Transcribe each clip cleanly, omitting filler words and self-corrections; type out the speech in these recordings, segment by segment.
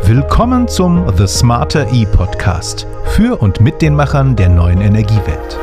Willkommen zum The Smarter E-Podcast für und mit den Machern der neuen Energiewelt.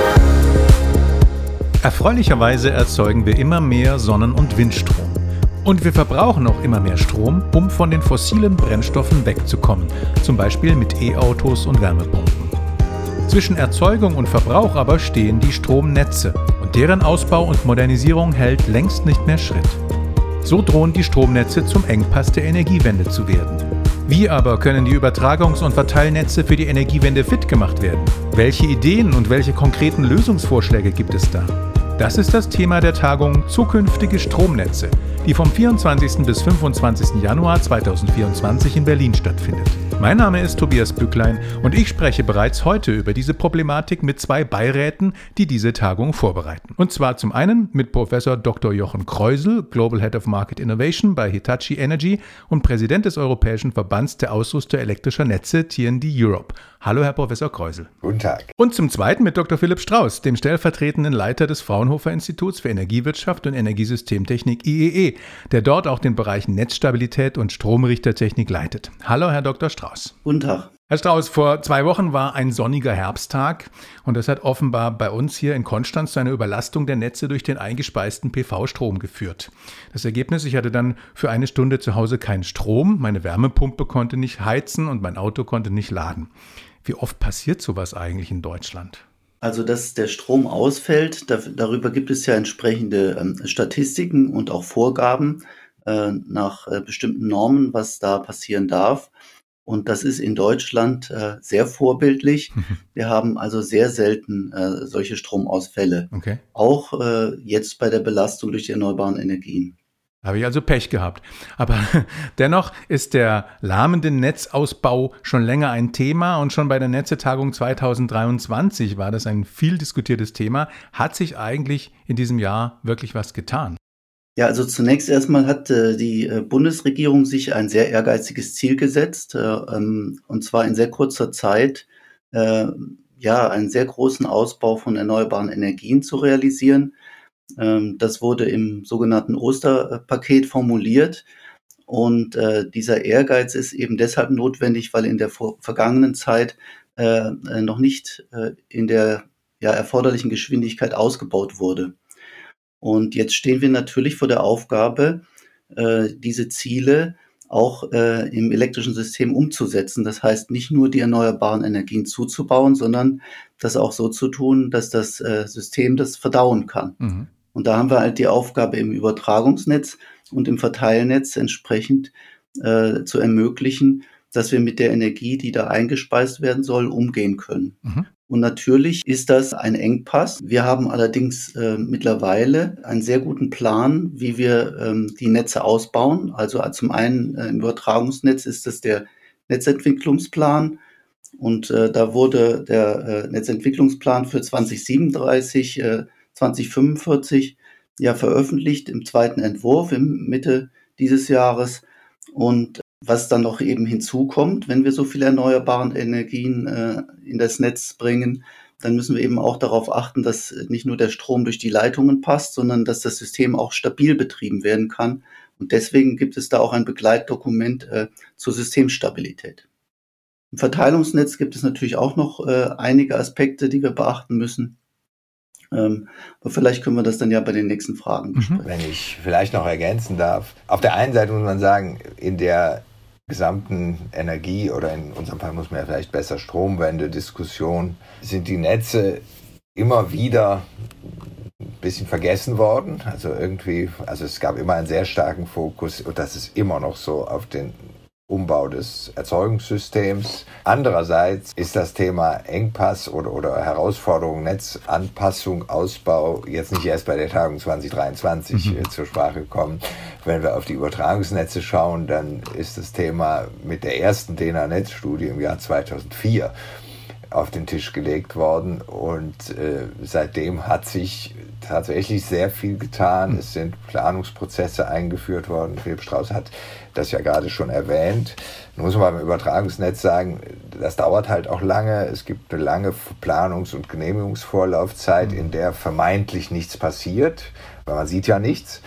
Erfreulicherweise erzeugen wir immer mehr Sonnen- und Windstrom. Und wir verbrauchen auch immer mehr Strom, um von den fossilen Brennstoffen wegzukommen, zum Beispiel mit E-Autos und Wärmepumpen. Zwischen Erzeugung und Verbrauch aber stehen die Stromnetze und deren Ausbau und Modernisierung hält längst nicht mehr Schritt. So drohen die Stromnetze zum Engpass der Energiewende zu werden. Wie aber können die Übertragungs- und Verteilnetze für die Energiewende fit gemacht werden? Welche Ideen und welche konkreten Lösungsvorschläge gibt es da? Das ist das Thema der Tagung Zukünftige Stromnetze, die vom 24. bis 25. Januar 2024 in Berlin stattfindet. Mein Name ist Tobias Bücklein und ich spreche bereits heute über diese Problematik mit zwei Beiräten, die diese Tagung vorbereiten. Und zwar zum einen mit Professor Dr. Jochen Kreusel, Global Head of Market Innovation bei Hitachi Energy und Präsident des Europäischen Verbands der Ausrüster elektrischer Netze, T&D Europe. Hallo, Herr Professor Kreusel. Guten Tag. Und zum zweiten mit Dr. Philipp Strauß, dem stellvertretenden Leiter des Fraunhofer Instituts für Energiewirtschaft und Energiesystemtechnik IEE, der dort auch den Bereich Netzstabilität und Stromrichtertechnik leitet. Hallo, Herr Dr. Strauß. Guten Tag. Herr Strauß, vor 2 Wochen war ein sonniger Herbsttag und das hat offenbar bei uns hier in Konstanz zu einer Überlastung der Netze durch den eingespeisten PV-Strom geführt. Das Ergebnis, ich hatte dann für 1 Stunde zu Hause keinen Strom, meine Wärmepumpe konnte nicht heizen und mein Auto konnte nicht laden. Wie oft passiert sowas eigentlich in Deutschland? Also, dass der Strom ausfällt, darüber gibt es ja entsprechende Statistiken und auch Vorgaben nach bestimmten Normen, was da passieren darf. Und das ist in Deutschland sehr vorbildlich. Wir haben also sehr selten solche Stromausfälle. Okay. Auch jetzt bei der Belastung durch die erneuerbaren Energien. Habe ich also Pech gehabt. Aber dennoch ist der lahmende Netzausbau schon länger ein Thema und schon bei der Netzetagung 2023 war das ein viel diskutiertes Thema. Hat sich eigentlich in diesem Jahr wirklich was getan? Ja, also zunächst erstmal hat die Bundesregierung sich ein sehr ehrgeiziges Ziel gesetzt, und zwar in sehr kurzer Zeit einen sehr großen Ausbau von erneuerbaren Energien zu realisieren. Das wurde im sogenannten Osterpaket formuliert und dieser Ehrgeiz ist eben deshalb notwendig, weil in der vergangenen Zeit noch nicht in der erforderlichen Geschwindigkeit ausgebaut wurde. Und jetzt stehen wir natürlich vor der Aufgabe, diese Ziele auch im elektrischen System umzusetzen. Das heißt, nicht nur die erneuerbaren Energien zuzubauen, sondern das auch so zu tun, dass das System das verdauen kann. Mhm. Und da haben wir halt die Aufgabe im Übertragungsnetz und im Verteilnetz entsprechend zu ermöglichen, dass wir mit der Energie, die da eingespeist werden soll, umgehen können. Mhm. Und natürlich ist das ein Engpass. Wir haben allerdings mittlerweile einen sehr guten Plan, wie wir die Netze ausbauen. Also zum einen im Übertragungsnetz ist das der Netzentwicklungsplan. Und da wurde der Netzentwicklungsplan für 2037, 2045 veröffentlicht im zweiten Entwurf im Mitte dieses Jahres. Und was dann noch eben hinzukommt, wenn wir so viele erneuerbare Energien in das Netz bringen, dann müssen wir eben auch darauf achten, dass nicht nur der Strom durch die Leitungen passt, sondern dass das System auch stabil betrieben werden kann. Und deswegen gibt es da auch ein Begleitdokument zur Systemstabilität. Im Verteilungsnetz gibt es natürlich auch noch einige Aspekte, die wir beachten müssen. Aber vielleicht können wir das dann ja bei den nächsten Fragen besprechen. Wenn ich vielleicht noch ergänzen darf. Auf der einen Seite muss man sagen, in der gesamten Energie oder in unserem Fall muss man ja vielleicht besser Stromwende-Diskussion, sind die Netze immer wieder ein bisschen vergessen worden. Also es gab immer einen sehr starken Fokus und das ist immer noch so auf den Umbau des Erzeugungssystems. Andererseits ist das Thema Engpass oder Herausforderung, Netzanpassung, Ausbau jetzt nicht erst bei der Tagung 2023 zur Sprache gekommen. Wenn wir auf die Übertragungsnetze schauen, dann ist das Thema mit der ersten DENA-Netzstudie im Jahr 2004 auf den Tisch gelegt worden und seitdem hat sich tatsächlich sehr viel getan. Es sind Planungsprozesse eingeführt worden. Philipp Strauß hat das ja gerade schon erwähnt. Nun muss man beim Übertragungsnetz sagen, das dauert halt auch lange. Es gibt eine lange Planungs- und Genehmigungsvorlaufzeit, in der vermeintlich nichts passiert, weil man sieht ja nichts.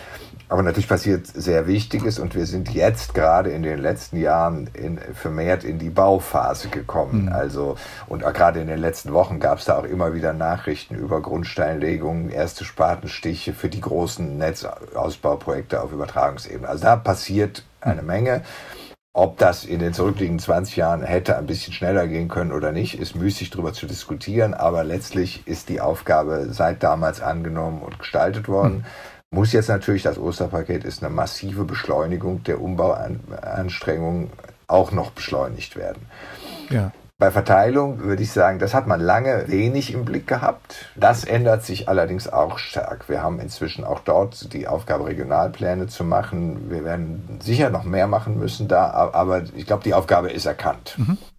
Aber natürlich passiert sehr Wichtiges und wir sind jetzt gerade in den letzten Jahren vermehrt in die Bauphase gekommen. Also, und auch gerade in den letzten Wochen gab es da auch immer wieder Nachrichten über Grundsteinlegungen, erste Spatenstiche für die großen Netzausbauprojekte auf Übertragungsebene. Also da passiert eine Menge. Ob das in den zurückliegenden 20 Jahren hätte ein bisschen schneller gehen können oder nicht, ist müßig darüber zu diskutieren. Aber letztlich ist die Aufgabe seit damals angenommen und gestaltet worden. Muss jetzt natürlich, das Osterpaket ist eine massive Beschleunigung der Umbauanstrengungen, auch noch beschleunigt werden. Ja. Bei Verteilung würde ich sagen, das hat man lange wenig im Blick gehabt. Das ändert sich allerdings auch stark. Wir haben inzwischen auch dort die Aufgabe, Regionalpläne zu machen. Wir werden sicher noch mehr machen müssen da, aber ich glaube, die Aufgabe ist erkannt.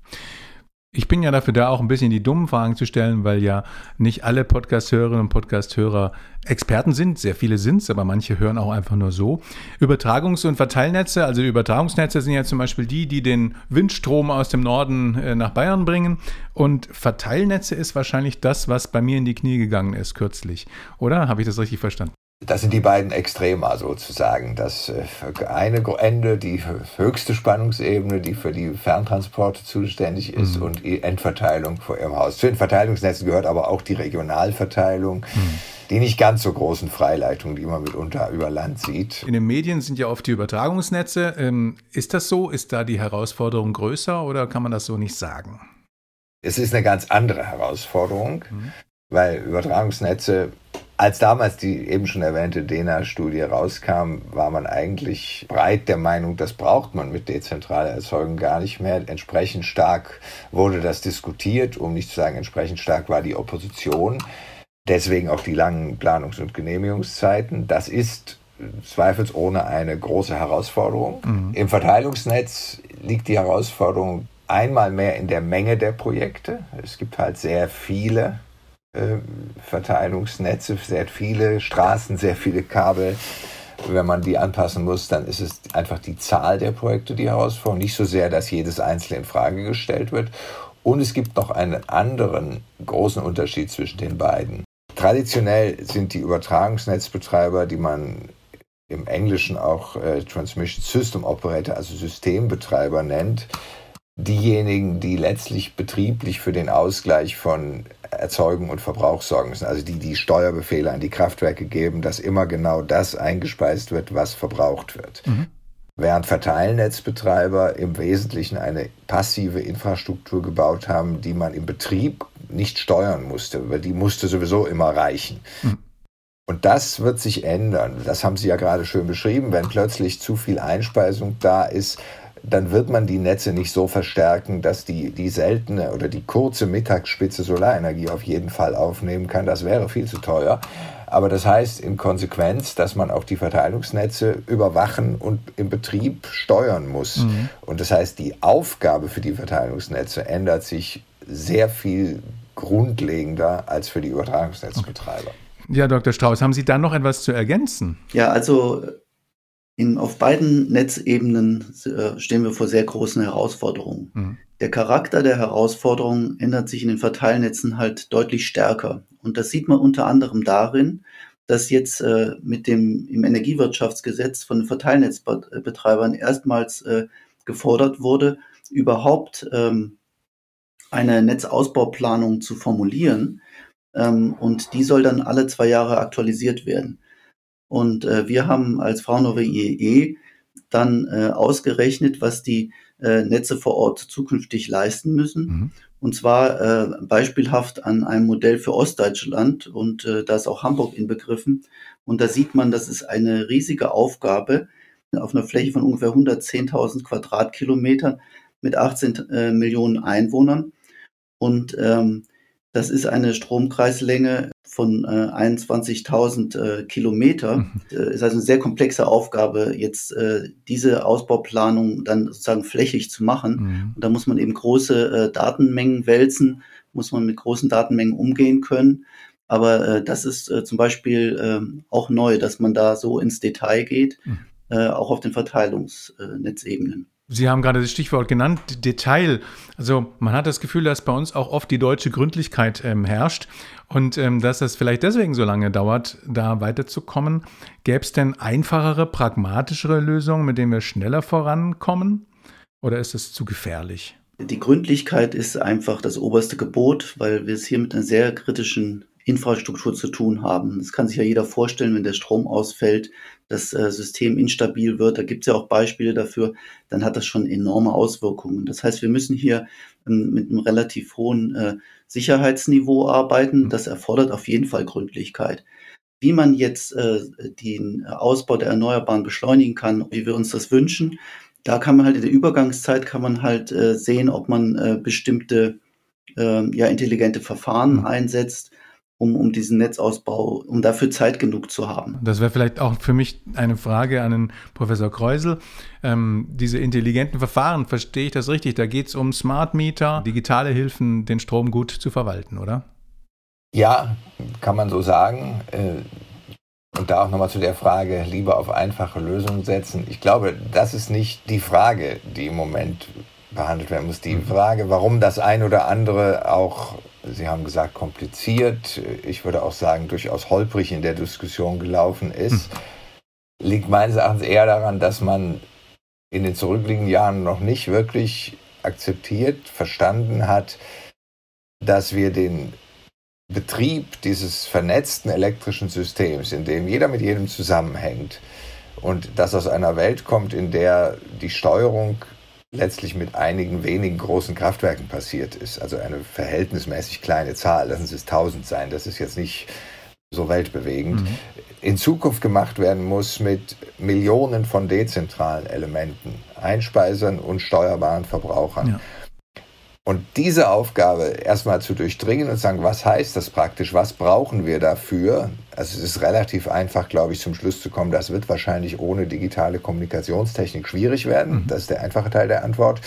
Ich bin ja dafür da, auch ein bisschen die dummen Fragen zu stellen, weil ja nicht alle Podcast-Hörerinnen und Podcast-Hörer Experten sind. Sehr viele sind es, aber manche hören auch einfach nur so. Übertragungs- und Verteilnetze, also die Übertragungsnetze sind ja zum Beispiel die den Windstrom aus dem Norden nach Bayern bringen. Und Verteilnetze ist wahrscheinlich das, was bei mir in die Knie gegangen ist kürzlich. Oder? Habe ich das richtig verstanden? Das sind die beiden Extrema sozusagen. Das eine Ende, die höchste Spannungsebene, die für die Ferntransporte zuständig ist, und die Endverteilung vor ihrem Haus. Zu den Verteilungsnetzen gehört aber auch die Regionalverteilung, die nicht ganz so großen Freileitungen, die man mitunter über Land sieht. In den Medien sind ja oft die Übertragungsnetze. Ist das so? Ist da die Herausforderung größer oder kann man das so nicht sagen? Es ist eine ganz andere Herausforderung, weil Übertragungsnetze, als damals die eben schon erwähnte DENA-Studie rauskam, war man eigentlich breit der Meinung, das braucht man mit dezentraler Erzeugung gar nicht mehr. Entsprechend stark wurde das diskutiert, um nicht zu sagen, entsprechend stark war die Opposition. Deswegen auch die langen Planungs- und Genehmigungszeiten. Das ist zweifelsohne eine große Herausforderung. Im Verteilungsnetz liegt die Herausforderung einmal mehr in der Menge der Projekte. Es gibt halt sehr viele Verteilungsnetze, sehr viele Straßen, sehr viele Kabel. Wenn man die anpassen muss, dann ist es einfach die Zahl der Projekte die Herausforderung, nicht so sehr, dass jedes einzelne in Frage gestellt wird. Und es gibt noch einen anderen großen Unterschied zwischen den beiden. Traditionell sind die Übertragungsnetzbetreiber, die man im Englischen auch Transmission System Operator, also Systembetreiber nennt, diejenigen, die letztlich betrieblich für den Ausgleich von Erzeugung und Verbrauch sorgen müssen. Also die Steuerbefehle an die Kraftwerke geben, dass immer genau das eingespeist wird, was verbraucht wird. Während Verteilnetzbetreiber im Wesentlichen eine passive Infrastruktur gebaut haben, die man im Betrieb nicht steuern musste, weil die musste sowieso immer reichen. Und das wird sich ändern. Das haben Sie ja gerade schön beschrieben. Wenn plötzlich zu viel Einspeisung da ist, dann wird man die Netze nicht so verstärken, dass die seltene oder die kurze Mittagsspitze Solarenergie auf jeden Fall aufnehmen kann. Das wäre viel zu teuer. Aber das heißt in Konsequenz, dass man auch die Verteilungsnetze überwachen und im Betrieb steuern muss. Und das heißt, die Aufgabe für die Verteilungsnetze ändert sich sehr viel grundlegender als für die Übertragungsnetzbetreiber. Ja, Dr. Strauß, haben Sie da noch etwas zu ergänzen? Ja, also auf beiden Netzebenen stehen wir vor sehr großen Herausforderungen. Der Charakter der Herausforderungen ändert sich in den Verteilnetzen halt deutlich stärker. Und das sieht man unter anderem darin, dass jetzt mit dem im Energiewirtschaftsgesetz von den Verteilnetzbetreibern erstmals gefordert wurde, überhaupt eine Netzausbauplanung zu formulieren. Und die soll dann alle 2 Jahre aktualisiert werden. Und wir haben als Fraunhofer IEE dann ausgerechnet, was die Netze vor Ort zukünftig leisten müssen. Und zwar beispielhaft an einem Modell für Ostdeutschland. Und da ist auch Hamburg inbegriffen. Und da sieht man, das ist eine riesige Aufgabe auf einer Fläche von ungefähr 110.000 Quadratkilometern mit 18 Millionen Einwohnern. Und das ist eine Stromkreislänge von 21.000 Kilometer. Ist also eine sehr komplexe Aufgabe, jetzt diese Ausbauplanung dann sozusagen flächig zu machen. Und da muss man eben große Datenmengen wälzen, muss man mit großen Datenmengen umgehen können. Aber das ist zum Beispiel auch neu, dass man da so ins Detail geht, auch auf den Verteilungsnetzebenen. Sie haben gerade das Stichwort genannt, Detail. Also man hat das Gefühl, dass bei uns auch oft die deutsche Gründlichkeit herrscht und dass das vielleicht deswegen so lange dauert, da weiterzukommen. Gäbe es denn einfachere, pragmatischere Lösungen, mit denen wir schneller vorankommen? Oder ist es zu gefährlich? Die Gründlichkeit ist einfach das oberste Gebot, weil wir es hier mit einer sehr kritischen Infrastruktur zu tun haben. Das kann sich ja jeder vorstellen, wenn der Strom ausfällt, das System instabil wird. Da gibt es ja auch Beispiele dafür. Dann hat das schon enorme Auswirkungen. Das heißt, wir müssen hier mit einem relativ hohen Sicherheitsniveau arbeiten. Das erfordert auf jeden Fall Gründlichkeit. Wie man jetzt den Ausbau der Erneuerbaren beschleunigen kann, wie wir uns das wünschen, da kann man halt in der Übergangszeit kann man halt sehen, ob man bestimmte intelligente Verfahren einsetzt, um diesen Netzausbau, um dafür Zeit genug zu haben. Das wäre vielleicht auch für mich eine Frage an den Professor Kreusel. Diese intelligenten Verfahren, verstehe ich das richtig? Da geht es um Smart Meter, digitale Hilfen, den Strom gut zu verwalten, oder? Ja, kann man so sagen. Und da auch nochmal zu der Frage, lieber auf einfache Lösungen setzen. Ich glaube, das ist nicht die Frage, die im Moment behandelt werden muss. Die Frage, warum das ein oder andere auch, Sie haben gesagt, kompliziert, ich würde auch sagen, durchaus holprig in der Diskussion gelaufen ist, liegt meines Erachtens eher daran, dass man in den zurückliegenden Jahren noch nicht wirklich akzeptiert, verstanden hat, dass wir den Betrieb dieses vernetzten elektrischen Systems, in dem jeder mit jedem zusammenhängt und das aus einer Welt kommt, in der die Steuerung letztlich mit einigen wenigen großen Kraftwerken passiert ist, also eine verhältnismäßig kleine Zahl, lassen Sie es 1000 sein, das ist jetzt nicht so weltbewegend, in Zukunft gemacht werden muss mit Millionen von dezentralen Elementen, Einspeisern und steuerbaren Verbrauchern. Ja. Und diese Aufgabe erstmal zu durchdringen und sagen, was heißt das praktisch, was brauchen wir dafür? Also es ist relativ einfach, glaube ich, zum Schluss zu kommen, das wird wahrscheinlich ohne digitale Kommunikationstechnik schwierig werden. Das ist der einfache Teil der Antwort.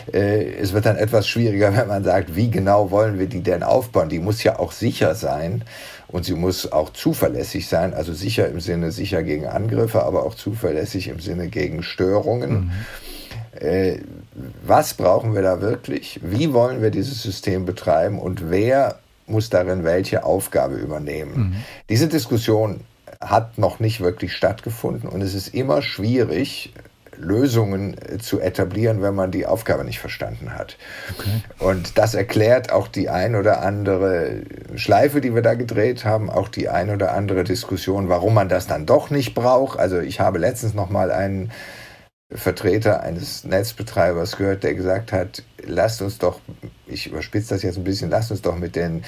Es wird dann etwas schwieriger, wenn man sagt, wie genau wollen wir die denn aufbauen? Die muss ja auch sicher sein und sie muss auch zuverlässig sein, also sicher im Sinne sicher gegen Angriffe, aber auch zuverlässig im Sinne gegen Störungen. Was brauchen wir da wirklich? Wie wollen wir dieses System betreiben und wer muss darin welche Aufgabe übernehmen? Diese Diskussion hat noch nicht wirklich stattgefunden und es ist immer schwierig, Lösungen zu etablieren, wenn man die Aufgabe nicht verstanden hat. Okay. Und das erklärt auch die ein oder andere Schleife, die wir da gedreht haben, auch die ein oder andere Diskussion, warum man das dann doch nicht braucht. Also ich habe letztens noch mal einen Vertreter eines Netzbetreibers gehört, der gesagt hat, lasst uns doch, ich überspitze das jetzt ein bisschen, lasst uns doch mit den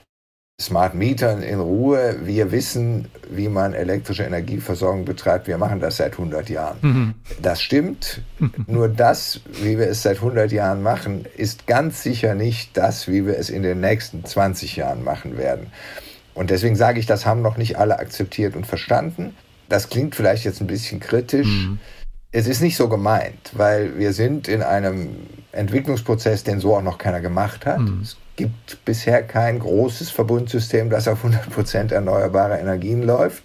Smart Metern in Ruhe. Wir wissen, wie man elektrische Energieversorgung betreibt. Wir machen das seit 100 Jahren. Das stimmt. Nur das, wie wir es seit 100 Jahren machen, ist ganz sicher nicht das, wie wir es in den nächsten 20 Jahren machen werden. Und deswegen sage ich, das haben noch nicht alle akzeptiert und verstanden. Das klingt vielleicht jetzt ein bisschen kritisch. Es ist nicht so gemeint, weil wir sind in einem Entwicklungsprozess, den so auch noch keiner gemacht hat. Es gibt bisher kein großes Verbundsystem, das auf 100% erneuerbare Energien läuft.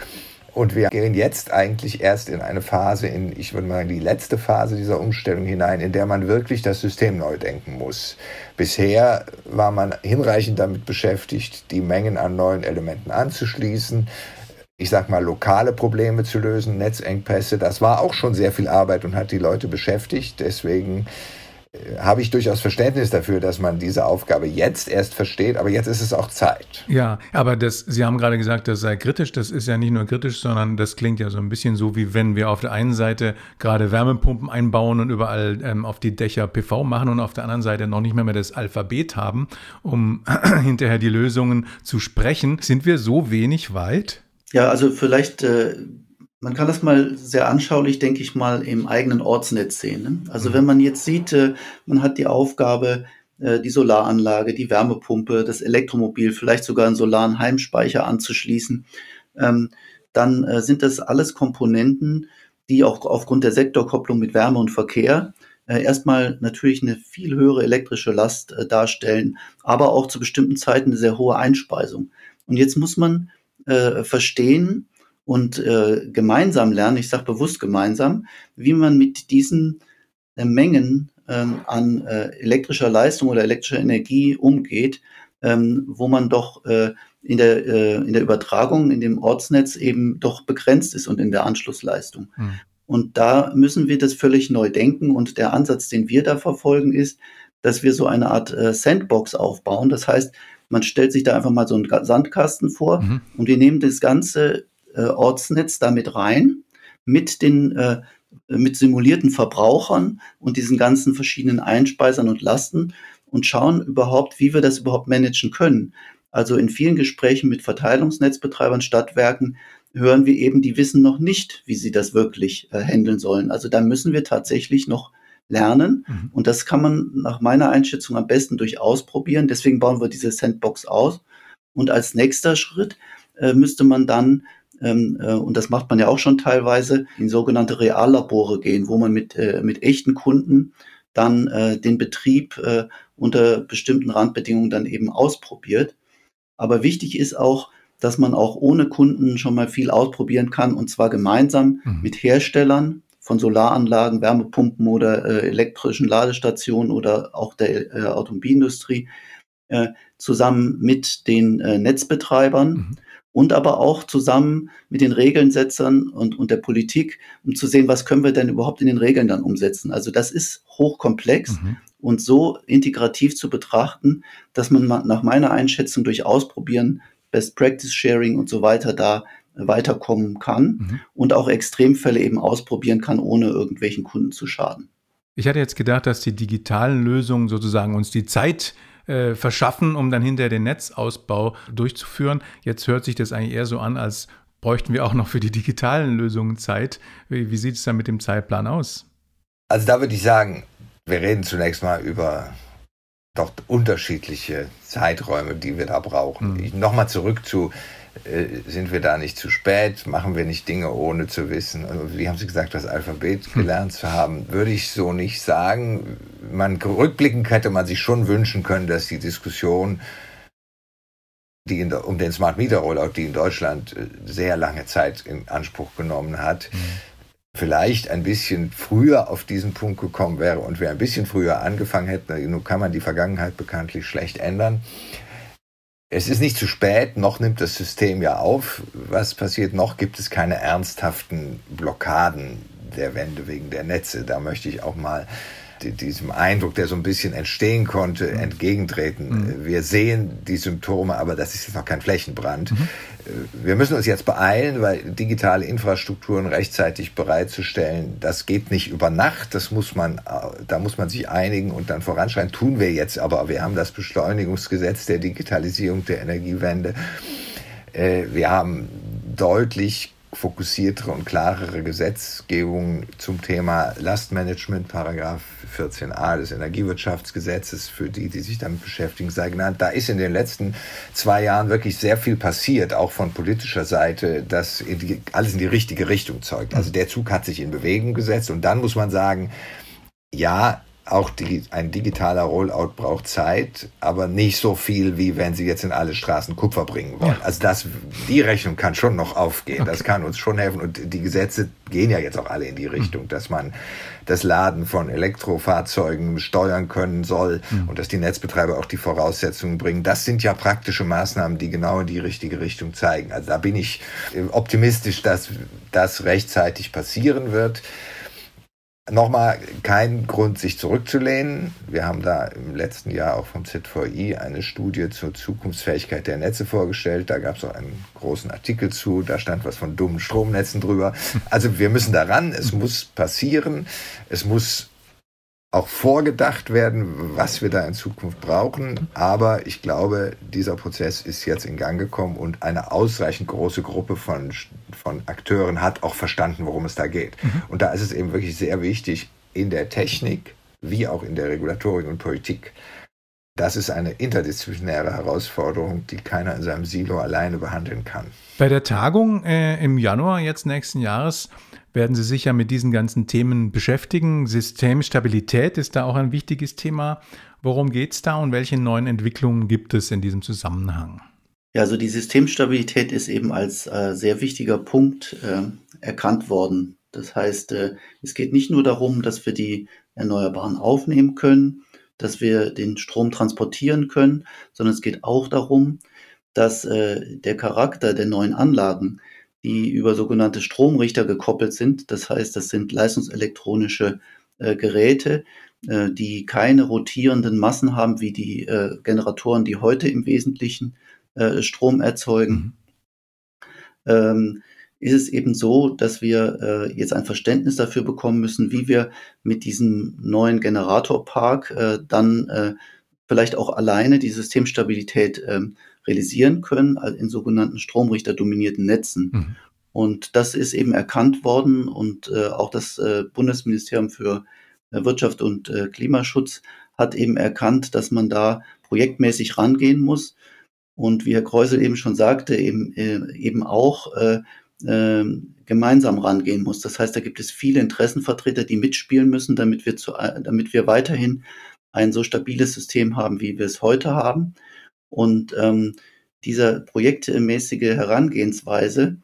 Und wir gehen jetzt eigentlich erst in eine Phase, ich würde mal sagen, die letzte Phase dieser Umstellung hinein, in der man wirklich das System neu denken muss. Bisher war man hinreichend damit beschäftigt, die Mengen an neuen Elementen anzuschließen, ich sag mal, lokale Probleme zu lösen, Netzengpässe. Das war auch schon sehr viel Arbeit und hat die Leute beschäftigt. Deswegen habe ich durchaus Verständnis dafür, dass man diese Aufgabe jetzt erst versteht, aber jetzt ist es auch Zeit. Ja, aber Sie haben gerade gesagt, das sei kritisch. Das ist ja nicht nur kritisch, sondern das klingt ja so ein bisschen so, wie wenn wir auf der einen Seite gerade Wärmepumpen einbauen und überall auf die Dächer PV machen und auf der anderen Seite noch nicht mehr das Alphabet haben, um hinterher die Lösungen zu sprechen. Sind wir so wenig weit? Ja, also vielleicht, man kann das mal sehr anschaulich, denke ich mal, im eigenen Ortsnetz sehen. Ne? Also wenn man jetzt sieht, man hat die Aufgabe, die Solaranlage, die Wärmepumpe, das Elektromobil, vielleicht sogar einen solaren Heimspeicher anzuschließen, dann sind das alles Komponenten, die auch aufgrund der Sektorkopplung mit Wärme und Verkehr erstmal natürlich eine viel höhere elektrische Last darstellen, aber auch zu bestimmten Zeiten eine sehr hohe Einspeisung. Und jetzt muss man verstehen und gemeinsam lernen, ich sage bewusst gemeinsam, wie man mit diesen Mengen an elektrischer Leistung oder elektrischer Energie umgeht, wo man doch in der Übertragung, in dem Ortsnetz eben doch begrenzt ist und in der Anschlussleistung. Und da müssen wir das völlig neu denken. Und der Ansatz, den wir da verfolgen, ist, dass wir so eine Art Sandbox aufbauen. Das heißt, man stellt sich da einfach mal so einen Sandkasten vor und wir nehmen das ganze Ortsnetz damit rein mit mit simulierten Verbrauchern und diesen ganzen verschiedenen Einspeisern und Lasten und schauen überhaupt, wie wir das überhaupt managen können. Also in vielen Gesprächen mit Verteilungsnetzbetreibern, Stadtwerken hören wir eben, die wissen noch nicht, wie sie das wirklich handeln sollen. Also da müssen wir tatsächlich noch lernen und das kann man nach meiner Einschätzung am besten durch Ausprobieren. Deswegen bauen wir diese Sandbox aus und als nächster Schritt müsste man dann und das macht man ja auch schon teilweise, in sogenannte Reallabore gehen, wo man mit echten Kunden dann den Betrieb unter bestimmten Randbedingungen dann eben ausprobiert. Aber wichtig ist auch, dass man auch ohne Kunden schon mal viel ausprobieren kann und zwar gemeinsam mit Herstellern von Solaranlagen, Wärmepumpen oder elektrischen Ladestationen oder auch der Automobilindustrie zusammen mit den Netzbetreibern und aber auch zusammen mit den Regelnsetzern und der Politik, um zu sehen, was können wir denn überhaupt in den Regeln dann umsetzen. Also das ist hochkomplex und so integrativ zu betrachten, dass man nach meiner Einschätzung durch Ausprobieren, Best Practice Sharing und so weiter da weiterkommen kann und auch Extremfälle eben ausprobieren kann, ohne irgendwelchen Kunden zu schaden. Ich hatte jetzt gedacht, dass die digitalen Lösungen sozusagen uns die Zeit verschaffen, um dann hinterher den Netzausbau durchzuführen. Jetzt hört sich das eigentlich eher so an, als bräuchten wir auch noch für die digitalen Lösungen Zeit. Wie sieht es dann mit dem Zeitplan aus? Also da würde ich sagen, wir reden zunächst mal über doch unterschiedliche Zeiträume, die wir da brauchen. Nochmal zurück zu, sind wir da nicht zu spät? Machen wir nicht Dinge ohne zu wissen? Wie haben Sie gesagt, das Alphabet gelernt zu haben? Würde ich so nicht sagen. Rückblickend hätte man sich schon wünschen können, dass die Diskussion um den Smart Meter Rollout, die in Deutschland sehr lange Zeit in Anspruch genommen hat, vielleicht ein bisschen früher auf diesen Punkt gekommen wäre und wir ein bisschen früher angefangen hätten. Nun kann man die Vergangenheit bekanntlich schlecht ändern. Es ist nicht zu spät, noch nimmt das System ja auf. Was passiert noch? Gibt es keine ernsthaften Blockaden der Wende wegen der Netze? Da möchte ich auch mal diesem Eindruck, der so ein bisschen entstehen konnte, entgegentreten. Wir sehen die Symptome, aber das ist jetzt noch kein Flächenbrand. Wir müssen uns jetzt beeilen, weil digitale Infrastrukturen rechtzeitig bereitzustellen, das geht nicht über Nacht, da muss man sich einigen und dann voranschreiten. Tun wir jetzt aber. Wir haben das Beschleunigungsgesetz der Digitalisierung der Energiewende. Wir haben deutlich fokussiertere und klarere Gesetzgebung zum Thema Lastmanagement, Paragraph 14a des Energiewirtschaftsgesetzes, für die sich damit beschäftigen, sei genannt. Da ist in den letzten 2 Jahren wirklich sehr viel passiert, auch von politischer Seite, das alles in die richtige Richtung zeugt. Also der Zug hat sich in Bewegung gesetzt und dann muss man sagen, ja, auch ein digitaler Rollout braucht Zeit, aber nicht so viel, wie wenn Sie jetzt in alle Straßen Kupfer bringen wollen. Ja. Also die Rechnung kann schon noch aufgehen. Okay. Das kann uns schon helfen. Und die Gesetze gehen ja jetzt auch alle in die Richtung, dass man das Laden von Elektrofahrzeugen steuern können soll und dass die Netzbetreiber auch die Voraussetzungen bringen. Das sind ja praktische Maßnahmen, die genau in die richtige Richtung zeigen. Also da bin ich optimistisch, dass das rechtzeitig passieren wird. Nochmal kein Grund, sich zurückzulehnen. Wir haben da im letzten Jahr auch vom ZVI eine Studie zur Zukunftsfähigkeit der Netze vorgestellt. Da gab es auch einen großen Artikel zu. Da stand was von dummen Stromnetzen drüber. Also wir müssen daran. Es muss passieren. Es muss auch vorgedacht werden, was wir da in Zukunft brauchen. Aber ich glaube, dieser Prozess ist jetzt in Gang gekommen und eine ausreichend große Gruppe von Akteuren hat auch verstanden, worum es da geht. Und da ist es eben wirklich sehr wichtig, in der Technik wie auch in der Regulatorik und Politik. Das ist eine interdisziplinäre Herausforderung, die keiner in seinem Silo alleine behandeln kann. Bei der Tagung im Januar jetzt nächsten Jahres werden Sie sich ja mit diesen ganzen Themen beschäftigen. Systemstabilität ist da auch ein wichtiges Thema. Worum geht es da und welche neuen Entwicklungen gibt es in diesem Zusammenhang? Ja, also die Systemstabilität ist eben als sehr wichtiger Punkt erkannt worden Das heißt, es geht nicht nur darum, dass wir die Erneuerbaren aufnehmen können, dass wir den Strom transportieren können, sondern es geht auch darum, dass der Charakter der neuen Anlagen, die über sogenannte Stromrichter gekoppelt sind, das heißt, das sind leistungselektronische Geräte, die keine rotierenden Massen haben wie die Generatoren, die heute im Wesentlichen Strom erzeugen, ist es eben so, dass wir jetzt ein Verständnis dafür bekommen müssen, wie wir mit diesem neuen Generatorpark dann vielleicht auch alleine die Systemstabilität realisieren können, also in sogenannten stromrichterdominierten Netzen. Und das ist eben erkannt worden und auch das Bundesministerium für Wirtschaft und Klimaschutz hat eben erkannt, dass man da projektmäßig rangehen muss. Und wie Herr Kreusel eben schon sagte, eben auch gemeinsam rangehen muss. Das heißt, da gibt es viele Interessenvertreter, die mitspielen müssen, damit wir weiterhin ein so stabiles System haben, wie wir es heute haben. Und dieser projektmäßige Herangehensweise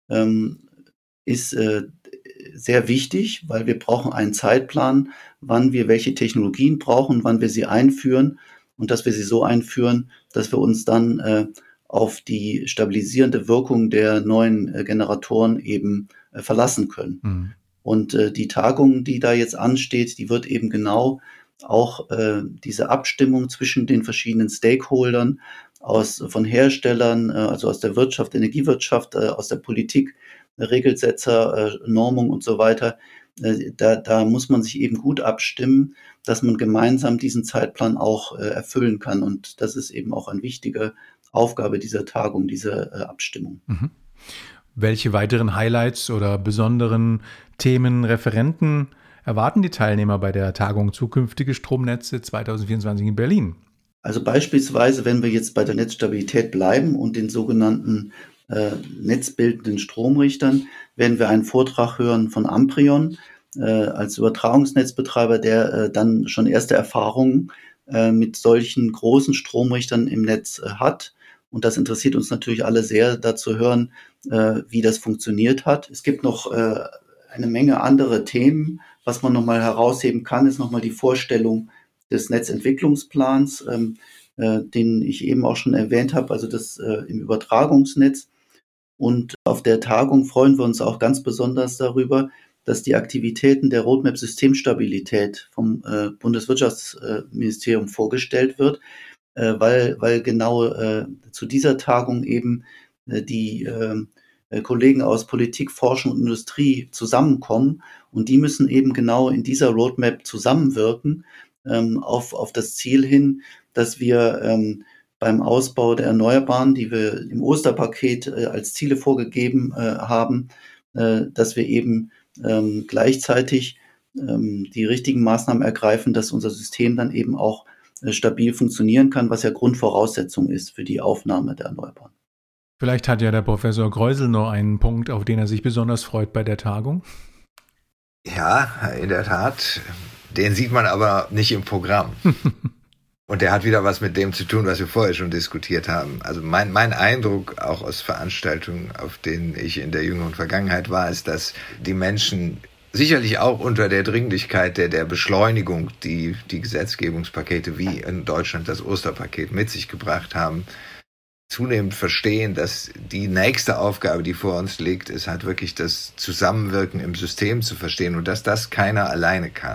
ist sehr wichtig, weil wir brauchen einen Zeitplan, wann wir welche Technologien brauchen, wann wir sie einführen und dass wir sie so einführen, dass wir uns dann auf die stabilisierende Wirkung der neuen Generatoren eben verlassen können. Und die Tagung, die da jetzt ansteht, die wird eben genau auch diese Abstimmung zwischen den verschiedenen Stakeholdern von Herstellern, also aus der Wirtschaft, Energiewirtschaft, aus der Politik, Regelsetzer, Normung und so weiter, da muss man sich eben gut abstimmen, dass man gemeinsam diesen Zeitplan auch erfüllen kann. Und das ist eben auch eine wichtige Aufgabe dieser Tagung, diese Abstimmung. Welche weiteren Highlights oder besonderen Themen, Referenten erwarten die Teilnehmer bei der Tagung Zukünftige Stromnetze 2024 in Berlin? Also beispielsweise, wenn wir jetzt bei der Netzstabilität bleiben und den sogenannten netzbildenden Stromrichtern, werden wir einen Vortrag hören von Amprion als Übertragungsnetzbetreiber, der dann schon erste Erfahrungen mit solchen großen Stromrichtern im Netz hat. Und das interessiert uns natürlich alle sehr, da zu hören, wie das funktioniert hat. Es gibt noch eine Menge andere Themen. Was man nochmal herausheben kann, ist nochmal die Vorstellung des Netzentwicklungsplans, den ich eben auch schon erwähnt habe, also das im Übertragungsnetz. Und auf der Tagung freuen wir uns auch ganz besonders darüber, dass die Aktivitäten der Roadmap Systemstabilität vom Bundeswirtschaftsministerium vorgestellt wird, weil genau zu dieser Tagung eben die Kollegen aus Politik, Forschung und Industrie zusammenkommen. Und die müssen eben genau in dieser Roadmap zusammenwirken auf das Ziel hin, dass wir beim Ausbau der Erneuerbaren, die wir im Osterpaket als Ziele vorgegeben haben, dass wir eben gleichzeitig die richtigen Maßnahmen ergreifen, dass unser System dann eben auch stabil funktionieren kann, was ja Grundvoraussetzung ist für die Aufnahme der Erneuerbaren. Vielleicht hat ja der Professor Kreusel noch einen Punkt, auf den er sich besonders freut bei der Tagung. Ja, in der Tat. Den sieht man aber nicht im Programm. Und der hat wieder was mit dem zu tun, was wir vorher schon diskutiert haben. Also mein Eindruck, auch aus Veranstaltungen, auf denen ich in der jüngeren Vergangenheit war, ist, dass die Menschen sicherlich auch unter der Dringlichkeit der Beschleunigung, die Gesetzgebungspakete wie in Deutschland das Osterpaket mit sich gebracht haben, zunehmend verstehen, dass die nächste Aufgabe, die vor uns liegt, ist halt wirklich das Zusammenwirken im System zu verstehen und dass das keiner alleine kann.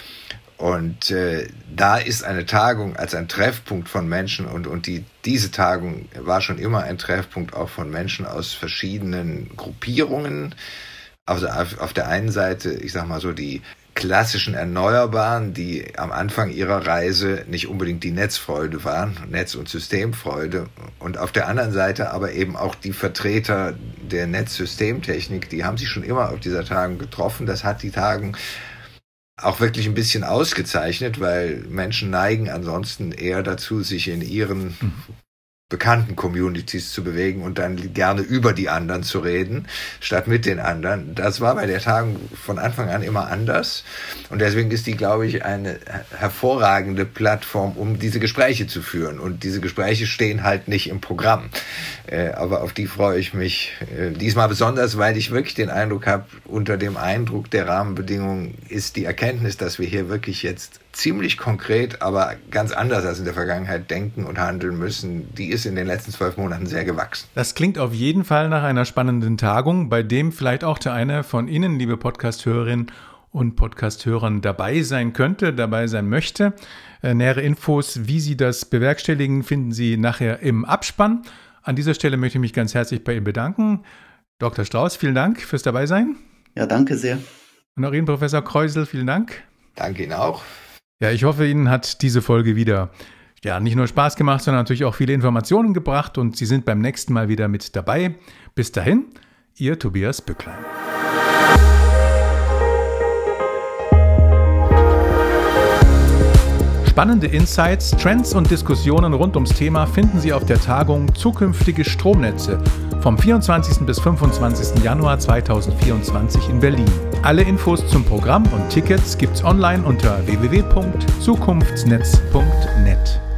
Und da ist eine Tagung als ein Treffpunkt von Menschen und diese Tagung war schon immer ein Treffpunkt auch von Menschen aus verschiedenen Gruppierungen. Also auf der einen Seite, ich sag mal so, die klassischen Erneuerbaren, die am Anfang ihrer Reise nicht unbedingt die Netzfreude waren, Netz- und Systemfreude. Und auf der anderen Seite aber eben auch die Vertreter der Netzsystemtechnik, die haben sich schon immer auf dieser Tagung getroffen. Das hat die Tagung auch wirklich ein bisschen ausgezeichnet, weil Menschen neigen ansonsten eher dazu, sich in ihren bekannten Communities zu bewegen und dann gerne über die anderen zu reden, statt mit den anderen. Das war bei der Tagung von Anfang an immer anders. Und deswegen ist die, glaube ich, eine hervorragende Plattform, um diese Gespräche zu führen. Und diese Gespräche stehen halt nicht im Programm. Aber auf die freue ich mich diesmal besonders, weil ich wirklich den Eindruck habe, unter dem Eindruck der Rahmenbedingungen ist die Erkenntnis, dass wir hier wirklich jetzt ziemlich konkret, aber ganz anders als in der Vergangenheit denken und handeln müssen, die ist in den letzten 12 Monaten sehr gewachsen. Das klingt auf jeden Fall nach einer spannenden Tagung, bei dem vielleicht auch der eine von Ihnen, liebe Podcast-Hörerinnen und Podcast-Hörern, dabei sein könnte, dabei sein möchte. Nähere Infos, wie Sie das bewerkstelligen, finden Sie nachher im Abspann. An dieser Stelle möchte ich mich ganz herzlich bei Ihnen bedanken. Dr. Strauß, vielen Dank fürs Dabeisein. Ja, danke sehr. Und auch Ihnen, Professor Kreusel, vielen Dank. Danke Ihnen auch. Ja, ich hoffe, Ihnen hat diese Folge wieder nicht nur Spaß gemacht, sondern natürlich auch viele Informationen gebracht und Sie sind beim nächsten Mal wieder mit dabei. Bis dahin, Ihr Tobias Bücklein. Spannende Insights, Trends und Diskussionen rund ums Thema finden Sie auf der Tagung Zukünftige Stromnetze vom 24. bis 25. Januar 2024 in Berlin. Alle Infos zum Programm und Tickets gibt's online unter www.zukunftsnetz.net.